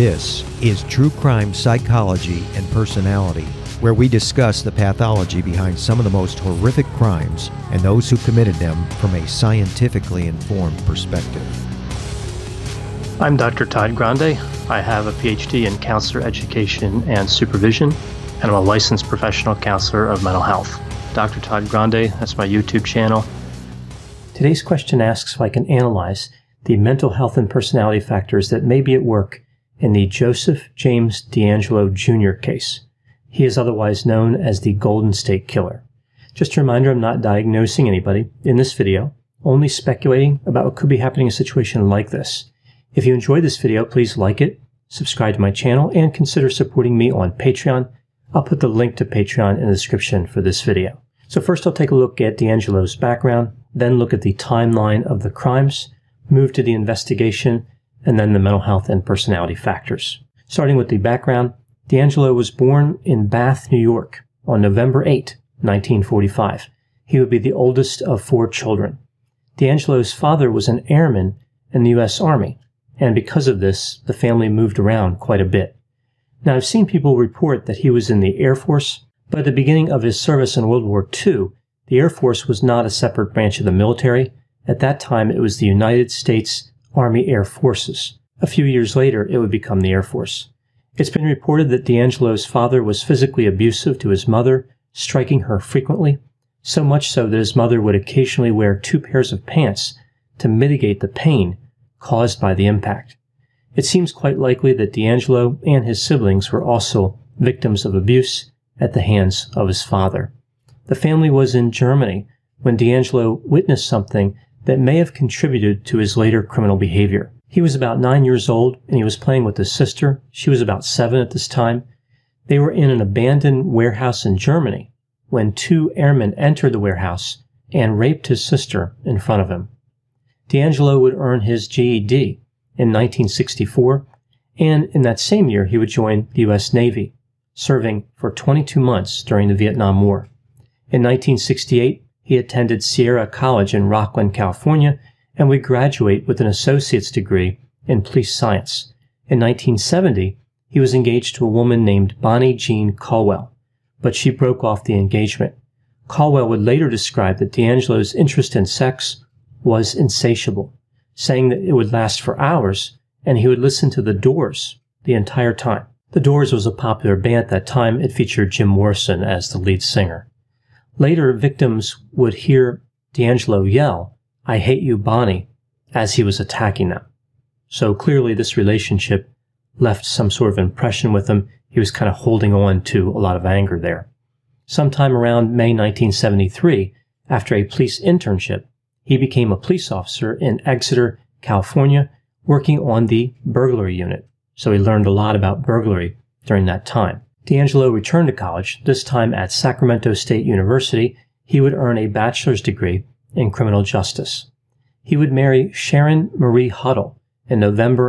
This is True Crime Psychology and Personality, where we discuss the pathology behind some of the most horrific crimes and those who committed them from a scientifically informed perspective. I'm Dr. Todd Grande. I have a PhD in counselor education and supervision, and I'm a licensed professional counselor of mental health. Dr. Todd Grande, that's my YouTube channel. Today's question asks if I can analyze the mental health and personality factors that may be at work in the Joseph James DeAngelo Jr. case. He is otherwise known as the Golden State Killer. Just a reminder, I'm not diagnosing anybody in this video, only speculating about what could be happening in a situation like this. If you enjoyed this video, please like it, subscribe to my channel, and consider supporting me on Patreon. I'll put the link to Patreon in the description for this video. So first I'll take a look at DeAngelo's background, then look at the timeline of the crimes, move to the investigation, and then the mental health and personality factors. Starting with the background, DeAngelo was born in Bath, New York on November 8, 1945. He would be the oldest of 4 children. DeAngelo's father was an airman in the U.S. Army, and because of this, the family moved around quite a bit. Now, I've seen people report that he was in the Air Force, but at the beginning of his service in World War II, the Air Force was not a separate branch of the military. At that time, it was the United States Army Air Forces. A few years later, it would become the Air Force. It's been reported that DeAngelo's father was physically abusive to his mother, striking her frequently, so much so that his mother would occasionally wear 2 pairs of pants to mitigate the pain caused by the impact. It seems quite likely that DeAngelo and his siblings were also victims of abuse at the hands of his father. The family was in Germany when DeAngelo witnessed something that may have contributed to his later criminal behavior. He was about 9 years old, and he was playing with his sister. She was about 7 at this time. They were in an abandoned warehouse in Germany when 2 airmen entered the warehouse and raped his sister in front of him. DeAngelo would earn his GED in 1964, and in that same year he would join the U.S. Navy, serving for 22 months during the Vietnam War. In 1968, he attended Sierra College in Rocklin, California, and would graduate with an associate's degree in police science. In 1970, he was engaged to a woman named Bonnie Jean Caldwell, but she broke off the engagement. Caldwell would later describe that DeAngelo's interest in sex was insatiable, saying that it would last for hours, and he would listen to The Doors the entire time. The Doors was a popular band at that time. It featured Jim Morrison as the lead singer. Later, victims would hear DeAngelo yell, "I hate you, Bonnie," as he was attacking them. So clearly this relationship left some sort of impression with him. He was kind of holding on to a lot of anger there. Sometime around May 1973, after a police internship, he became a police officer in Exeter, California, working on the burglary unit. So he learned a lot about burglary during that time. DeAngelo returned to college, this time at Sacramento State University. He would earn a bachelor's degree in criminal justice. He would marry Sharon Marie Huddle in November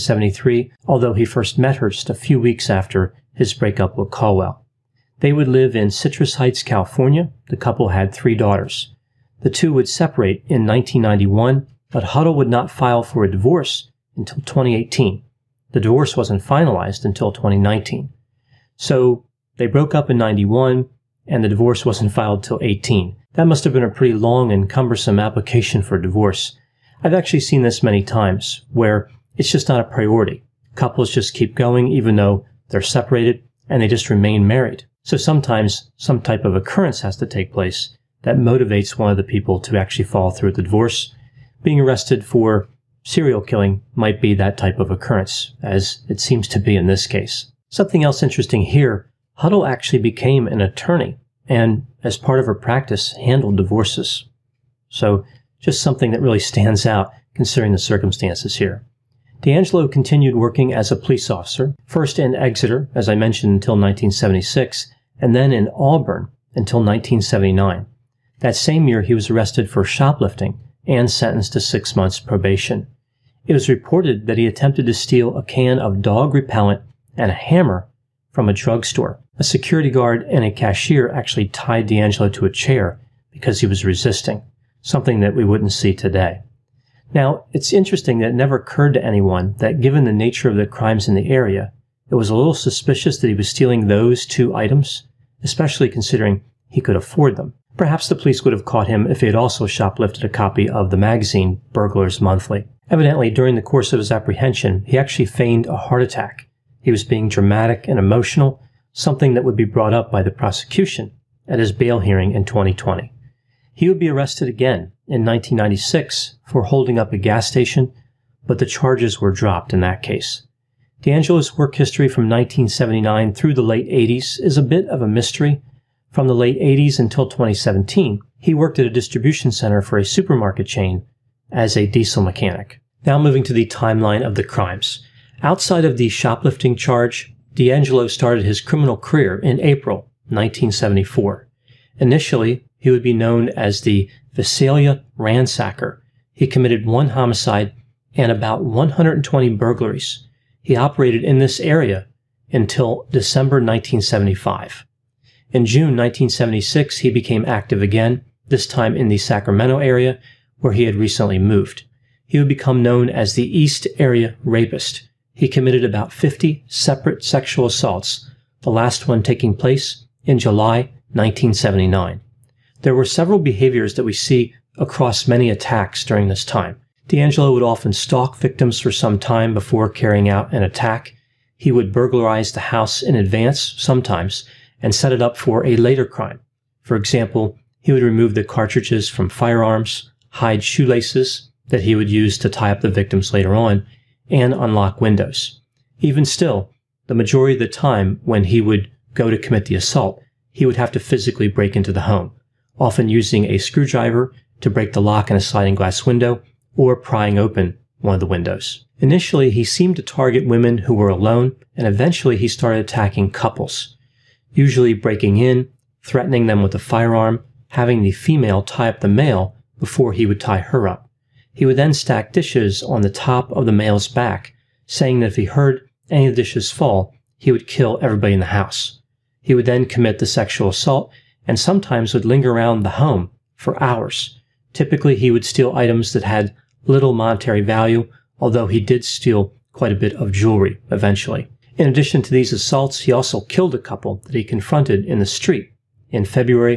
1973, although he first met her just a few weeks after his breakup with Caldwell. They would live in Citrus Heights, California. The couple had 3 daughters. The two would separate in 1991, but Huddle would not file for a divorce until 2018. The divorce wasn't finalized until 2019. So they broke up in 91, and the divorce wasn't filed till 18. That must have been a pretty long and cumbersome application for divorce. I've actually seen this many times, where it's just not a priority. Couples just keep going even though they're separated, and they just remain married. So sometimes some type of occurrence has to take place that motivates one of the people to actually follow through with the divorce. Being arrested for serial killing might be that type of occurrence, as it seems to be in this case. Something else interesting here, Huddle actually became an attorney and, as part of her practice, handled divorces. So just something that really stands out considering the circumstances here. DeAngelo continued working as a police officer, first in Exeter, as I mentioned, until 1976, and then in Auburn until 1979. That same year, he was arrested for shoplifting and sentenced to 6 months probation. It was reported that he attempted to steal a can of dog repellent and a hammer from a drugstore. A security guard and a cashier actually tied DeAngelo to a chair because he was resisting, something that we wouldn't see today. Now, it's interesting that it never occurred to anyone that given the nature of the crimes in the area, it was a little suspicious that he was stealing those two items, especially considering he could afford them. Perhaps the police would have caught him if he had also shoplifted a copy of the magazine Burglars Monthly. Evidently, during the course of his apprehension, he actually feigned a heart attack. He was being dramatic and emotional, something that would be brought up by the prosecution at his bail hearing in 2020. He would be arrested again in 1996 for holding up a gas station, but the charges were dropped in that case. DeAngelo's work history from 1979 through the late 80s is a bit of a mystery. From the late 80s until 2017, he worked at a distribution center for a supermarket chain as a diesel mechanic. Now moving to the timeline of the crimes. Outside of the shoplifting charge, DeAngelo started his criminal career in April 1974. Initially, he would be known as the Visalia Ransacker. He committed one homicide and about 120 burglaries. He operated in this area until December 1975. In June 1976, he became active again, this time in the Sacramento area, where he had recently moved. He would become known as the East Area Rapist. He committed about 50 separate sexual assaults, the last one taking place in July 1979. There were several behaviors that we see across many attacks during this time. DeAngelo would often stalk victims for some time before carrying out an attack. He would burglarize the house in advance, sometimes, and set it up for a later crime. For example, he would remove the cartridges from firearms, hide shoelaces that he would use to tie up the victims later on, and unlock windows. Even still, the majority of the time when he would go to commit the assault, he would have to physically break into the home, often using a screwdriver to break the lock in a sliding glass window or prying open one of the windows. Initially, he seemed to target women who were alone, and eventually he started attacking couples, usually breaking in, threatening them with a firearm, having the female tie up the male before he would tie her up. He would then stack dishes on the top of the male's back, saying that if he heard any of the dishes fall, he would kill everybody in the house. He would then commit the sexual assault and sometimes would linger around the home for hours. Typically, he would steal items that had little monetary value, although he did steal quite a bit of jewelry eventually. In addition to these assaults, he also killed a couple that he confronted in the street in February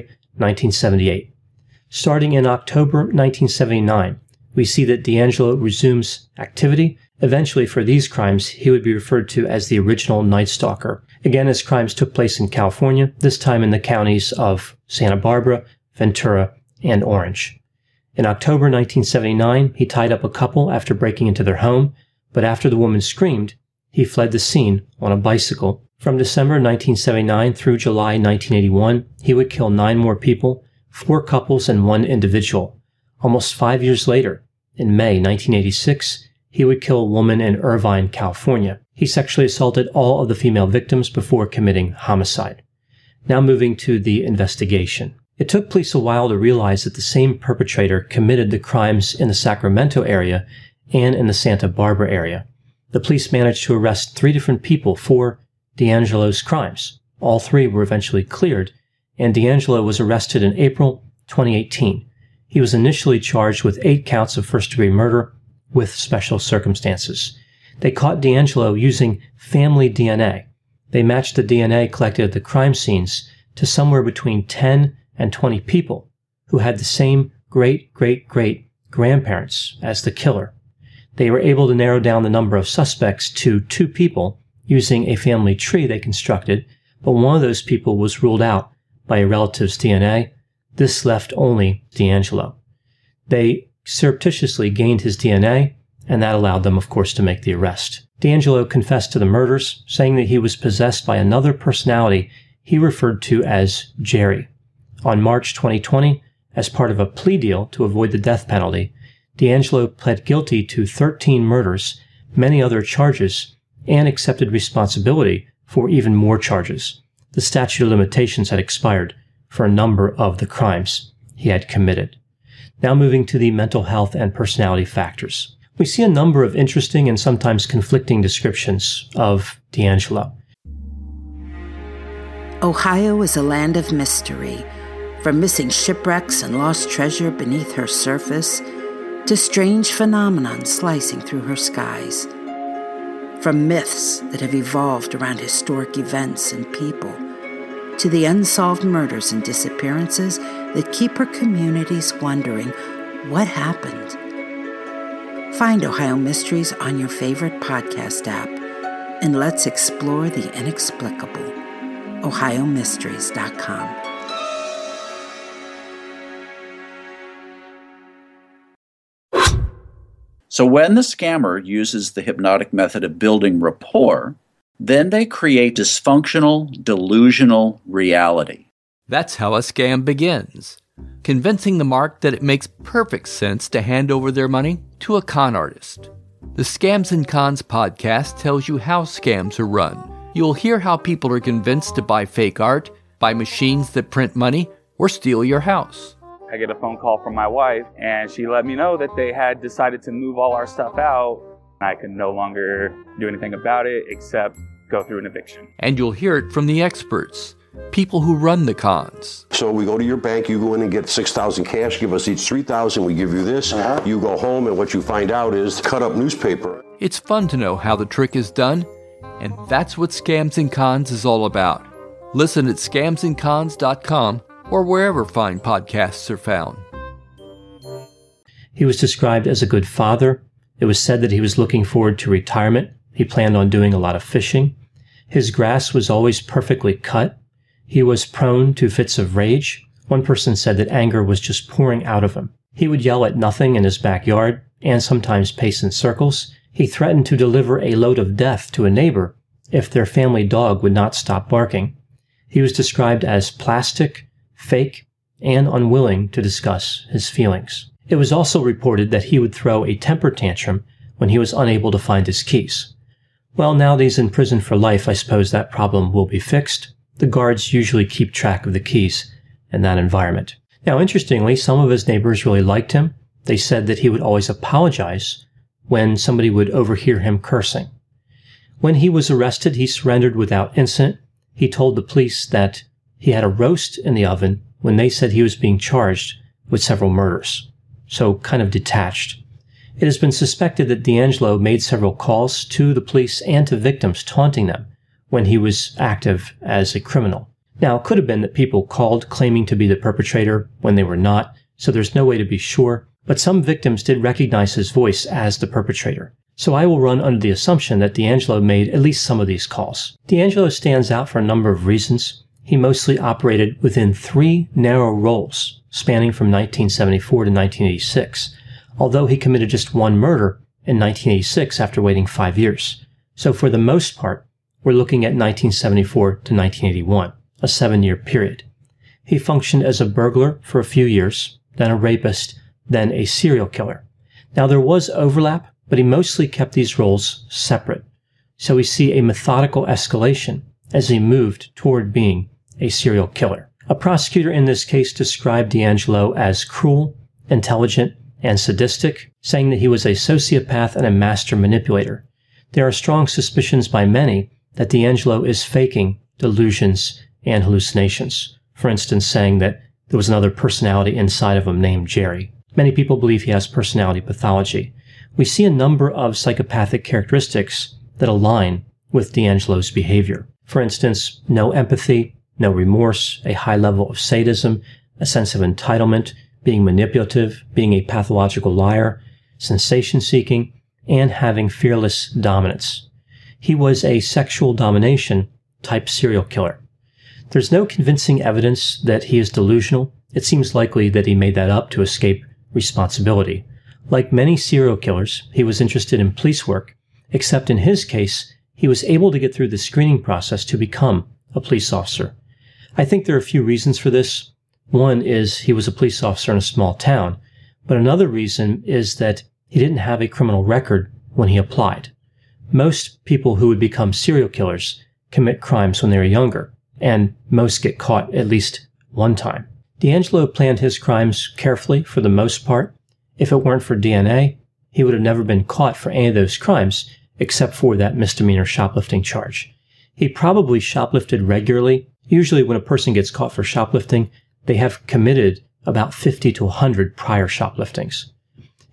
1978. Starting in October 1979, we see that DeAngelo resumes activity. Eventually, for these crimes, he would be referred to as the original Night Stalker. Again, his crimes took place in California, this time in the counties of Santa Barbara, Ventura, and Orange. In October 1979, he tied up a couple after breaking into their home, but after the woman screamed, he fled the scene on a bicycle. From December 1979 through July 1981, he would kill 9 more people, 4 couples and 1 individual. Almost 5 years later, in May 1986, he would kill a woman in Irvine, California. He sexually assaulted all of the female victims before committing homicide. Now moving to the investigation. It took police a while to realize that the same perpetrator committed the crimes in the Sacramento area and in the Santa Barbara area. The police managed to arrest 3 different people for DeAngelo's crimes. All 3 were eventually cleared, and DeAngelo was arrested in April 2018. He was initially charged with 8 counts of first-degree murder with special circumstances. They caught DeAngelo using family DNA. They matched the DNA collected at the crime scenes to somewhere between 10 and 20 people who had the same great-great-great-grandparents as the killer. They were able to narrow down the number of suspects to 2 people using a family tree they constructed, but one of those people was ruled out by a relative's DNA. This left only DeAngelo. They surreptitiously gained his DNA, and that allowed them, of course, to make the arrest. DeAngelo confessed to the murders, saying that he was possessed by another personality he referred to as Jerry. On March 2020, as part of a plea deal to avoid the death penalty, DeAngelo pled guilty to 13 murders, many other charges, and accepted responsibility for even more charges. The statute of limitations had expired for a number of the crimes he had committed. Now moving to the mental health and personality factors. We see a number of interesting and sometimes conflicting descriptions of DeAngelo. Ohio is a land of mystery. From missing shipwrecks and lost treasure beneath her surface, to strange phenomena slicing through her skies. From myths that have evolved around historic events and people, to the unsolved murders and disappearances that keep her communities wondering what happened. Find Ohio Mysteries on your favorite podcast app, and let's explore the inexplicable. OhioMysteries.com. So when the scammer uses the hypnotic method of building rapport, then they create dysfunctional, delusional reality. That's how a scam begins, convincing the mark that it makes perfect sense to hand over their money to a con artist. The Scams and Cons podcast tells you how scams are run. You'll hear how people are convinced to buy fake art, buy machines that print money, or steal your house. I get a phone call from my wife, and she let me know that they had decided to move all our stuff out. I could no longer do anything about it except go through an eviction. And you'll hear it from the experts, people who run the cons. So we go to your bank, you go in and get $6,000 cash, give us each $3,000, we give you this. You go home, and what you find out is cut up newspaper. It's fun to know how the trick is done, and that's what Scams and Cons is all about. Listen at scamsandcons.com or wherever fine podcasts are found. He was described as a good father. It was said that he was looking forward to retirement. He planned on doing a lot of fishing. His grass was always perfectly cut. He was prone to fits of rage. One person said that anger was just pouring out of him. He would yell at nothing in his backyard and sometimes pace in circles. He threatened to deliver a load of death to a neighbor if their family dog would not stop barking. He was described as plastic, fake, and unwilling to discuss his feelings. It was also reported that he would throw a temper tantrum when he was unable to find his keys. Well, now that he's in prison for life, I suppose that problem will be fixed. The guards usually keep track of the keys in that environment. Now, interestingly, some of his neighbors really liked him. They said that he would always apologize when somebody would overhear him cursing. When he was arrested, he surrendered without incident. He told the police that he had a roast in the oven when they said he was being charged with several murders. So kind of detached. It has been suspected that DeAngelo made several calls to the police and to victims, taunting them when he was active as a criminal. Now, it could have been that people called claiming to be the perpetrator when they were not, so there's no way to be sure, but some victims did recognize his voice as the perpetrator. So I will run under the assumption that DeAngelo made at least some of these calls. DeAngelo stands out for a number of reasons. He mostly operated within 3 narrow roles, spanning from 1974 to 1986, although he committed just 1 murder in 1986 after waiting 5 years. So for the most part, we're looking at 1974 to 1981, a 7-year period. He functioned as a burglar for a few years, then a rapist, then a serial killer. Now there was overlap, but he mostly kept these roles separate. So we see a methodical escalation as he moved toward being a serial killer. A prosecutor in this case described DeAngelo as cruel, intelligent, and sadistic, saying that he was a sociopath and a master manipulator. There are strong suspicions by many that DeAngelo is faking delusions and hallucinations, for instance saying that there was another personality inside of him named Jerry. Many people believe he has personality pathology. We see a number of psychopathic characteristics that align with DeAngelo's behavior. For instance, no empathy, no remorse, a high level of sadism, a sense of entitlement, being manipulative, being a pathological liar, sensation-seeking, and having fearless dominance. He was a sexual domination type serial killer. There's no convincing evidence that he is delusional. It seems likely that he made that up to escape responsibility. Like many serial killers, he was interested in police work, except in his case, he was able to get through the screening process to become a police officer. I think there are a few reasons for this. One is he was a police officer in a small town, but another reason is that he didn't have a criminal record when he applied. Most people who would become serial killers commit crimes when they were younger, and most get caught at least one time. DeAngelo planned his crimes carefully for the most part. If it weren't for DNA, he would have never been caught for any of those crimes except for that misdemeanor shoplifting charge. He probably shoplifted regularly. Usually when a person gets caught for shoplifting, they have committed about 50 to 100 prior shopliftings.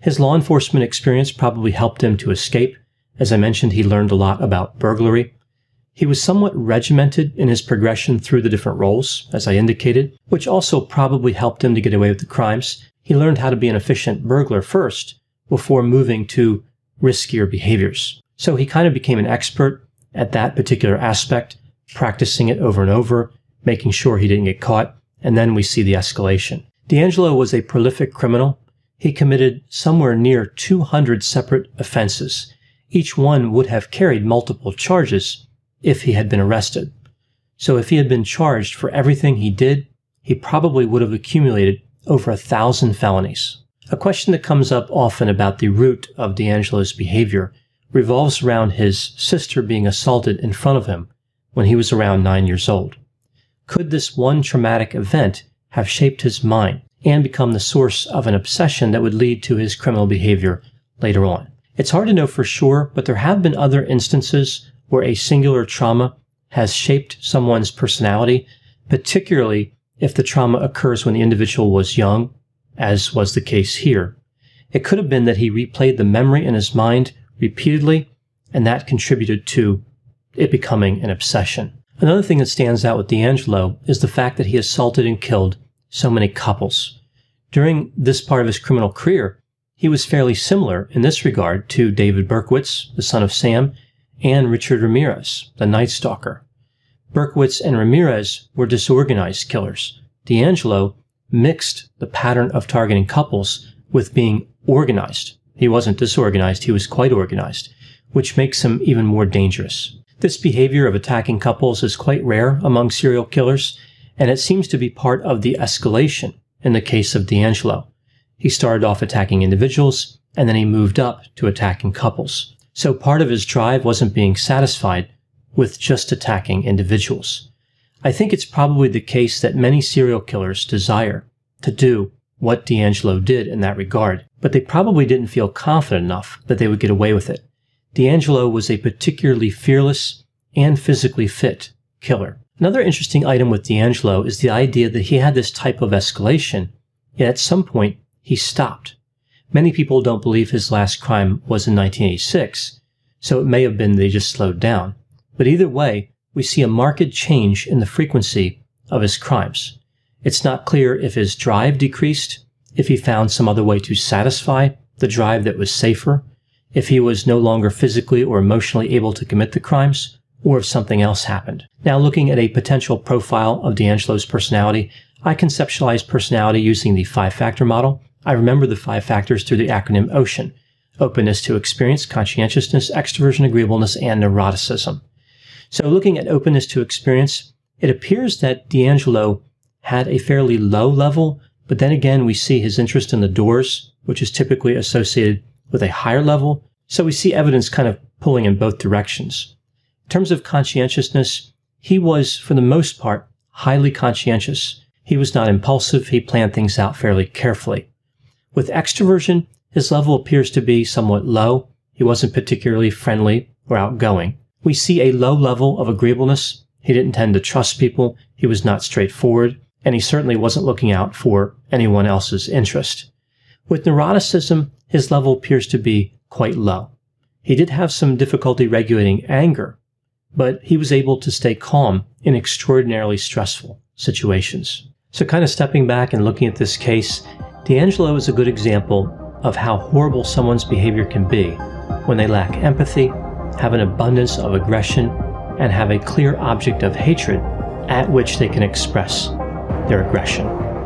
His law enforcement experience probably helped him to escape. As I mentioned, he learned a lot about burglary. He was somewhat regimented in his progression through the different roles, as I indicated, which also probably helped him to get away with the crimes. He learned how to be an efficient burglar first, before moving to riskier behaviors. So he kind of became an expert at that particular aspect, practicing it over and over, making sure he didn't get caught, and then we see the escalation. DeAngelo was a prolific criminal. He committed somewhere near 200 separate offenses. Each one would have carried multiple charges if he had been arrested. So if he had been charged for everything he did, he probably would have accumulated over 1,000 felonies. A question that comes up often about the root of DeAngelo's behavior revolves around his sister being assaulted in front of him when he was around 9 years old. Could this one traumatic event have shaped his mind and become the source of an obsession that would lead to his criminal behavior later on? It's hard to know for sure, but there have been other instances where a singular trauma has shaped someone's personality, particularly if the trauma occurs when the individual was young, as was the case here. It could have been that he replayed the memory in his mind repeatedly, and that contributed to it becoming an obsession. Another thing that stands out with DeAngelo is the fact that he assaulted and killed so many couples. During this part of his criminal career, he was fairly similar in this regard to David Berkowitz, the son of Sam, and Richard Ramirez, the Night Stalker. Berkowitz and Ramirez were disorganized killers. DeAngelo mixed the pattern of targeting couples with being organized. He wasn't disorganized, he was quite organized, which makes him even more dangerous. This behavior of attacking couples is quite rare among serial killers, and it seems to be part of the escalation in the case of DeAngelo. He started off attacking individuals, and then he moved up to attacking couples. So part of his drive wasn't being satisfied with just attacking individuals. I think it's probably the case that many serial killers desire to do what DeAngelo did in that regard, but they probably didn't feel confident enough that they would get away with it. DeAngelo was a particularly fearless and physically fit killer. Another interesting item with DeAngelo is the idea that he had this type of escalation, yet at some point he stopped. Many people don't believe his last crime was in 1986, so it may have been they just slowed down. But either way, we see a marked change in the frequency of his crimes. It's not clear if his drive decreased, if he found some other way to satisfy the drive that was safer, if he was no longer physically or emotionally able to commit the crimes, or if something else happened. Now, looking at a potential profile of DeAngelo's personality, I conceptualize personality using the 5-factor model. I remember the 5 factors through the acronym OCEAN: openness to experience, conscientiousness, extroversion, agreeableness, and neuroticism. So looking at openness to experience, it appears that DeAngelo had a fairly low level, but then again we see his interest in the doors, which is typically associated with a higher level, so we see evidence kind of pulling in both directions. In terms of conscientiousness, he was, for the most part, highly conscientious. He was not impulsive, he planned things out fairly carefully. With extroversion, his level appears to be somewhat low. He wasn't particularly friendly or outgoing. We see a low level of agreeableness. He didn't tend to trust people, he was not straightforward, and he certainly wasn't looking out for anyone else's interest. With neuroticism, his level appears to be quite low. He did have some difficulty regulating anger, but he was able to stay calm in extraordinarily stressful situations. So kind of stepping back and looking at this case, DeAngelo is a good example of how horrible someone's behavior can be when they lack empathy, have an abundance of aggression, and have a clear object of hatred at which they can express their aggression.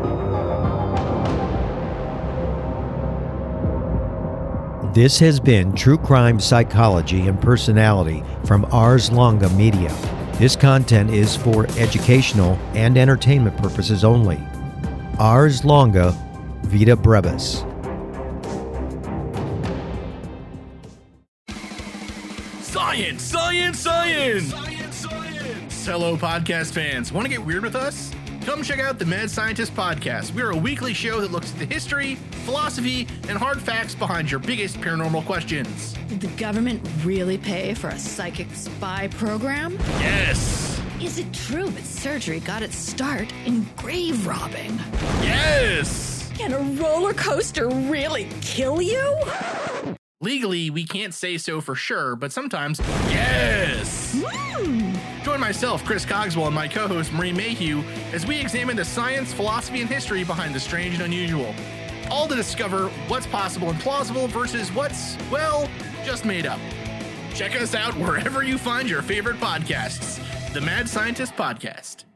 This has been True Crime Psychology and Personality from Ars Longa Media. This content is for educational and entertainment purposes only. Ars Longa Vita Brevis. Science, science, science! Science, science! Hello, podcast fans. Want to get weird with us? Come check out the Mad Scientist Podcast. We're a weekly show that looks at the history, philosophy, and hard facts behind your biggest paranormal questions. Did the government really pay for a psychic spy program? Yes! Is it true that surgery got its start in grave robbing? Yes! Can a roller coaster really kill you? Legally, we can't say so for sure, but sometimes, yes! Join myself, Chris Cogswell, and my co-host, Marie Mayhew, as we examine the science, philosophy, and history behind the strange and unusual. All to discover what's possible and plausible versus what's, well, just made up. Check us out wherever you find your favorite podcasts. The Mad Scientist Podcast.